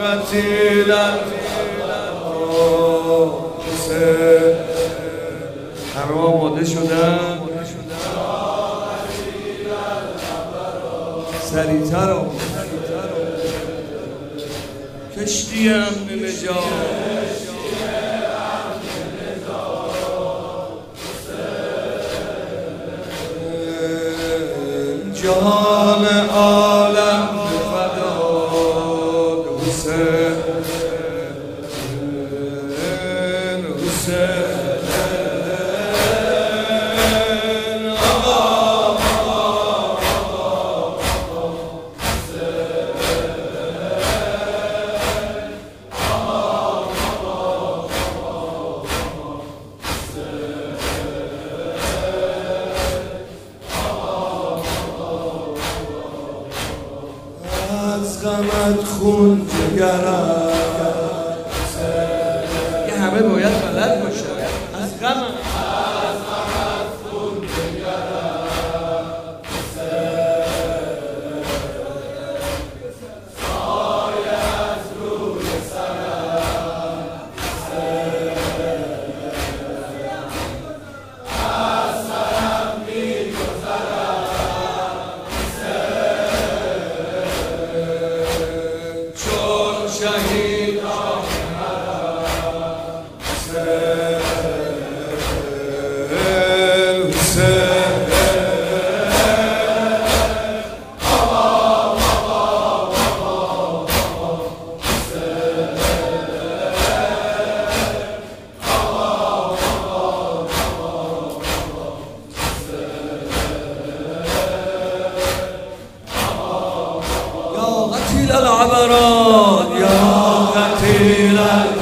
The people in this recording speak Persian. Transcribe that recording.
قتیل همه آماده شدن سریعتر کشتی امن نجات جهان عالم فداد حسین حسین از غمت خون جگرم یه همه باید بلد باشه از غمت خون جگرم سایه از روی سرم از سرم می گذرم شهید يا قتيل العبرات يا قتيل